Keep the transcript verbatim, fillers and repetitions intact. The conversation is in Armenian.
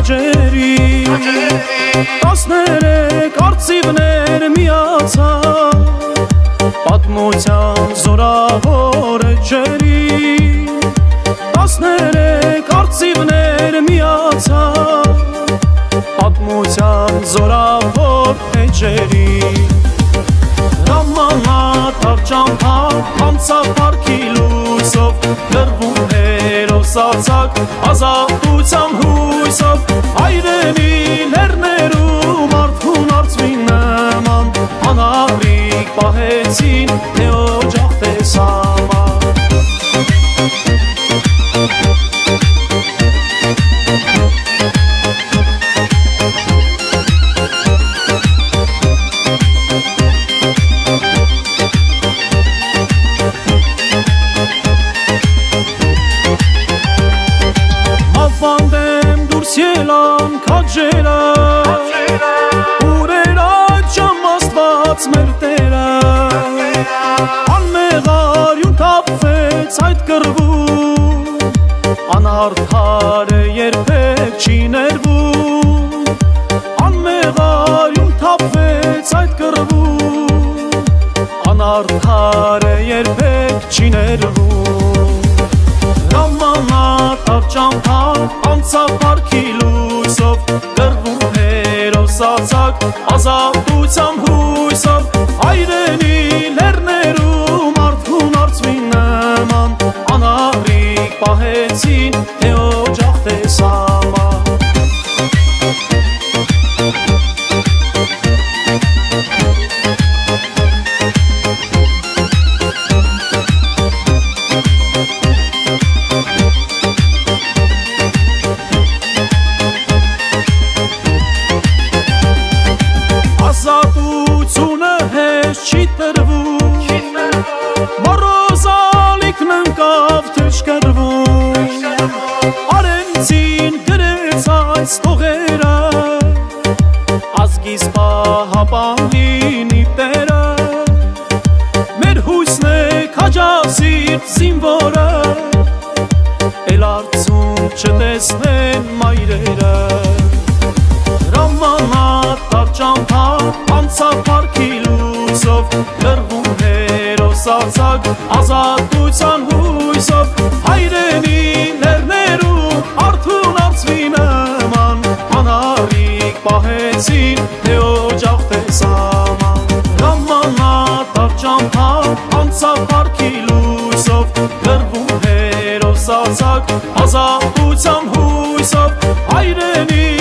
քաջերի տասներեք արծիվներ միացան պատմության զորավոր էջերի տասներեք արծիվներ միացան պատմության զորավոր էջերի Ռամանատ արջամփա անցավ парքի լույսով գրվում հերոսացակ ազատության հույսով հայրենի լեռներում արթուն արծվի նման անառիկ պահեցին թե օջախ թե սաման Ելան քաջերը ուրեր աճամ աստված մեր տերը անմեղարյուն թափվեց այդ կռվում անարդարը երբեք չի ներվում անմեղարյուն թափվեց այդ կռվում անարդարը երբեք չի ներվում Ռամանատ արջամփա անցավ парքի լույսով գրվում հերոսացակ ազատության հույսով հայրենի լեռներում արթուն արծվի նման անառիկ պահեցին թե օջախ թե սաման Ազատությունը հեշտ չի տրվում Մորոզալիքն ընկավ թշկրվում Արենցին գրեց այս տողերը Ազգիս պահապան լինի տերը Մեր հույսն է քաջասիրտ զինվորը Էլ արցում չտեսնեն մայրերը Ռամանատ արջամփա անցավ парքի լույսով գրվում հերոսացակ ազատության հույսով հայրենի լեռներում արթուն արծվի նման անառիկ պահեցին թե օջախ թե սաման Ռամանատ արջամփա անցավ парքի լույսով գրվում հերոսացակ ազատության հույսով հայրենի